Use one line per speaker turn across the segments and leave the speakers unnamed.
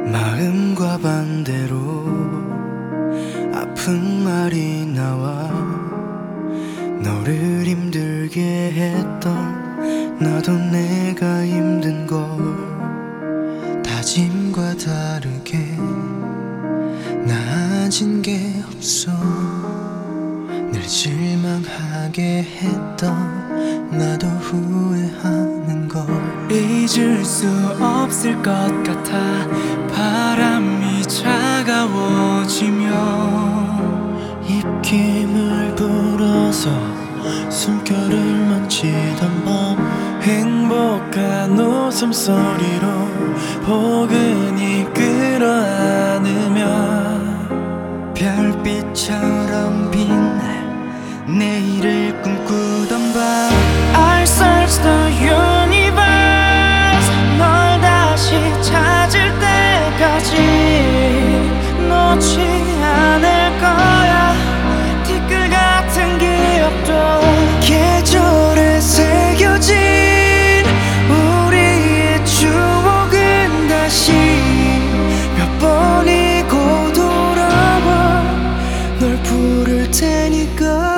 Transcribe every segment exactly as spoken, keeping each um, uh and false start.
마음과 반대로 아픈 말이 나와 너를 힘들게 했던 나도 내가 힘든 걸 다짐과 다르게 나아진 게 없어 늘 실망하게 했던 나도 후회하는 걸
잊을 수 없을 것 같아 바람이 차가워지며
입김을 불어서 숨결을 만지던 밤
행복한 웃음소리로 포근히 끌어안으며
별빛처럼 빛날 내일을 꿈꾸던 밤
I search the universe 널 다시 찾을 때까지 놓지 않을 거야 티끌 같은 기억도
계절에 새겨진 우리의 추억은 다시 몇 번이고 돌아와 널 부를 테니까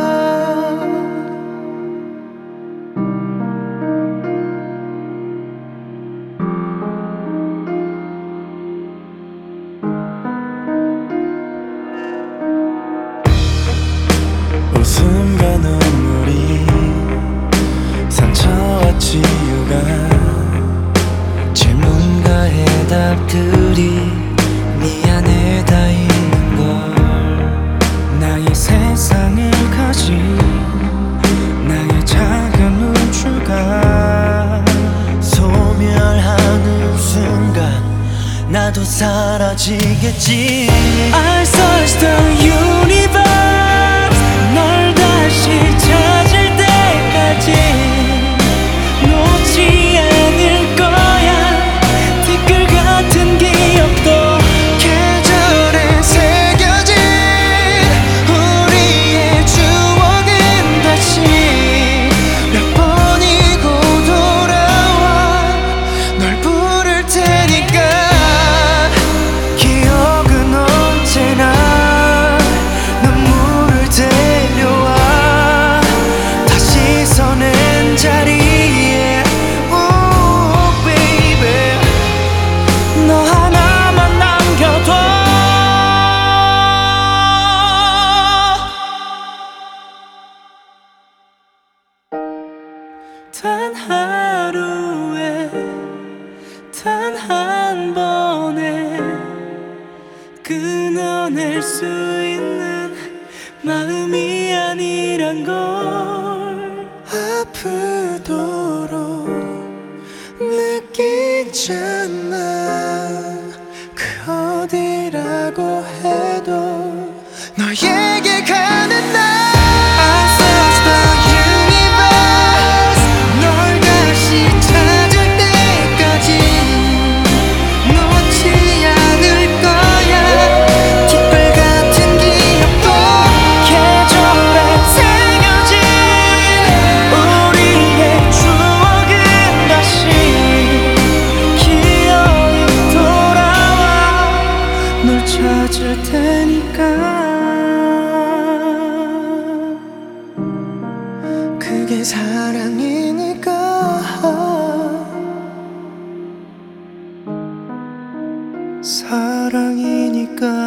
웃음과 눈물이 상처와 치유가 질문과 해답들이 네 안에 다 있는 걸
나의 세상을 가진 나의 작은 우주가
소멸하는 순간 나도 사라지겠지
I search the universe 널 다시 찾을 때까지 놓지 않을 거야 티끌 같은 기억도
계절에 새겨진 우리의 추억은 다시 몇 번이고 돌아와 널 부를 테니까 기억은 언제나 눈물을 데려와 다시 서는 자리에 oh baby
너 하나만 남겨둬 단 하루에 단 한 번에 끊어낼 수 있는 마음이 아니란 걸
아프도록 느끼잖아 그 어디라고 해도 너에게 가는 날 I search the universe 널 다시 찾을 때까지 놓지 않을 거야 티끌 같은 기억도
계절에 새겨진 우리의 추억은 다시 기억이 돌아와 널 찾을 테니까
그게 사랑이니까 사랑이니까